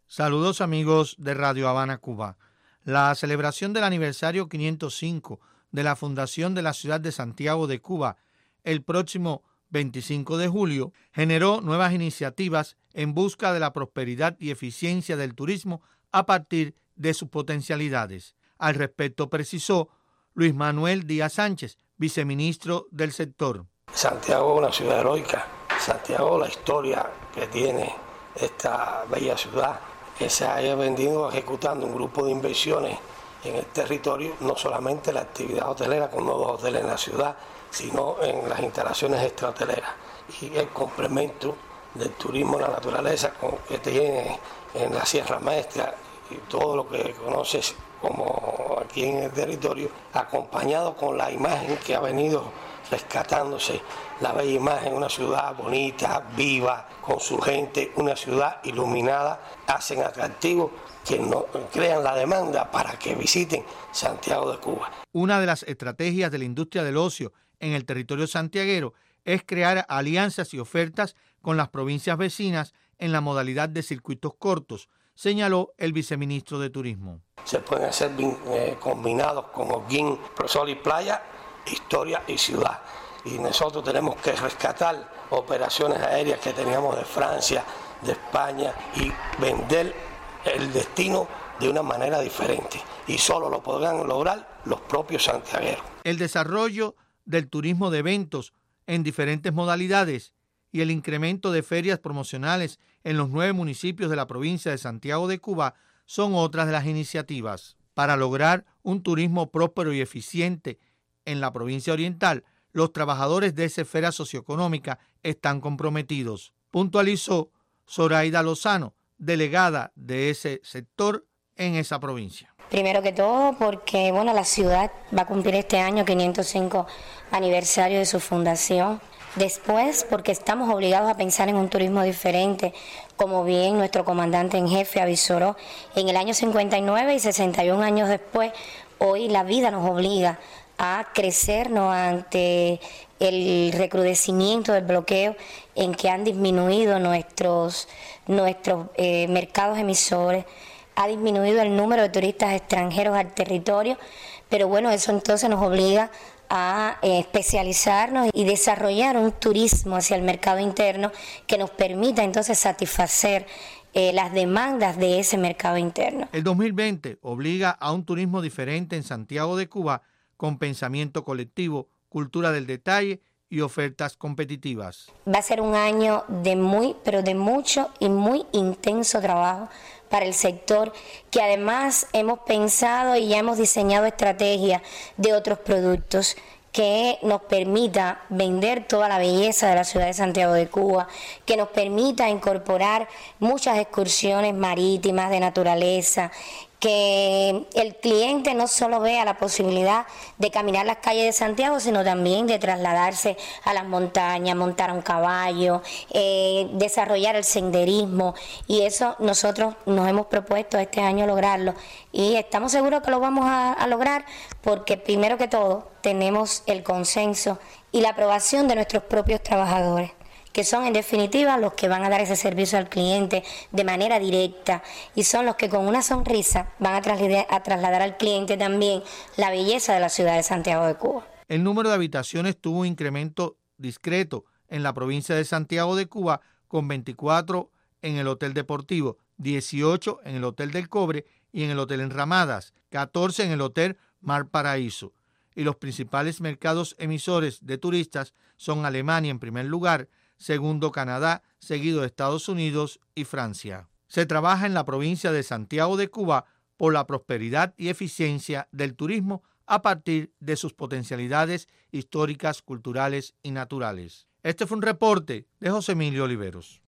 Saludos amigos de Radio Habana, Cuba. La celebración del aniversario 505 de la fundación de la ciudad de Santiago de Cuba el próximo 25 de julio generó nuevas iniciativas en busca de la prosperidad y eficiencia del turismo a partir de sus potencialidades. Al respecto precisó Luis Manuel Díaz Sánchez, viceministro del sector. Santiago es una ciudad heroica. Santiago, la historia que tiene esta bella ciudad, que se haya venido ejecutando un grupo de inversiones en el territorio, no solamente la actividad hotelera con nuevos hoteles en la ciudad, sino en las instalaciones extrahoteleras y el complemento del turismo en la naturaleza que tiene en la Sierra Maestra y todo lo que conoces como aquí en el territorio, acompañado con la imagen que ha venido rescatándose, la bella imagen, una ciudad bonita, viva, con su gente, una ciudad iluminada, hacen atractivo que no crean la demanda para que visiten Santiago de Cuba. Una de las estrategias de la industria del ocio en el territorio santiaguero es crear alianzas y ofertas con las provincias vecinas en la modalidad de circuitos cortos, señaló el viceministro de Turismo. Se pueden hacer combinados con Holguín, Sol y Playa, historia y ciudad. Y nosotros tenemos que rescatar operaciones aéreas que teníamos de Francia, de España y vender el destino de una manera diferente. Y solo lo podrán lograr los propios santiagueros. El desarrollo del turismo de eventos en diferentes modalidades y el incremento de ferias promocionales en los 9 municipios de la provincia de Santiago de Cuba son otras de las iniciativas. Para lograr un turismo próspero y eficiente en la provincia oriental, los trabajadores de esa esfera socioeconómica están comprometidos, puntualizó Zoraida Lozano, delegada de ese sector en esa provincia. Primero que todo porque la ciudad va a cumplir este año 505 aniversario de su fundación. Después, porque estamos obligados a pensar en un turismo diferente, como bien nuestro comandante en jefe avisoró en el año 59 y 61 años después, hoy la vida nos obliga a crecernos ante el recrudecimiento del bloqueo en que han disminuido nuestros mercados emisores, ha disminuido el número de turistas extranjeros al territorio, pero eso entonces nos obliga a especializarnos y desarrollar un turismo hacia el mercado interno que nos permita entonces satisfacer las demandas de ese mercado interno. El 2020 obliga a un turismo diferente en Santiago de Cuba con pensamiento colectivo, cultura del detalle y ofertas competitivas. Va a ser un año de mucho y muy intenso trabajo para el sector, que además hemos pensado y ya hemos diseñado estrategias de otros productos que nos permita vender toda la belleza de la ciudad de Santiago de Cuba, que nos permita incorporar muchas excursiones marítimas de naturaleza, que el cliente no solo vea la posibilidad de caminar las calles de Santiago, sino también de trasladarse a las montañas, montar a un caballo, desarrollar el senderismo, y eso nosotros nos hemos propuesto este año lograrlo y estamos seguros que lo vamos a lograr porque primero que todo tenemos el consenso y la aprobación de nuestros propios trabajadores, que son en definitiva los que van a dar ese servicio al cliente de manera directa y son los que con una sonrisa van a trasladar al cliente también la belleza de la ciudad de Santiago de Cuba. El número de habitaciones tuvo un incremento discreto en la provincia de Santiago de Cuba, con 24 en el Hotel Deportivo, 18 en el Hotel del Cobre y en el Hotel Enramadas, 14 en el Hotel Mar Paraíso. Y los principales mercados emisores de turistas son Alemania en primer lugar, segundo Canadá, seguido de Estados Unidos y Francia. Se trabaja en la provincia de Santiago de Cuba por la prosperidad y eficiencia del turismo a partir de sus potencialidades históricas, culturales y naturales. Este fue un reporte de José Emilio Oliveros.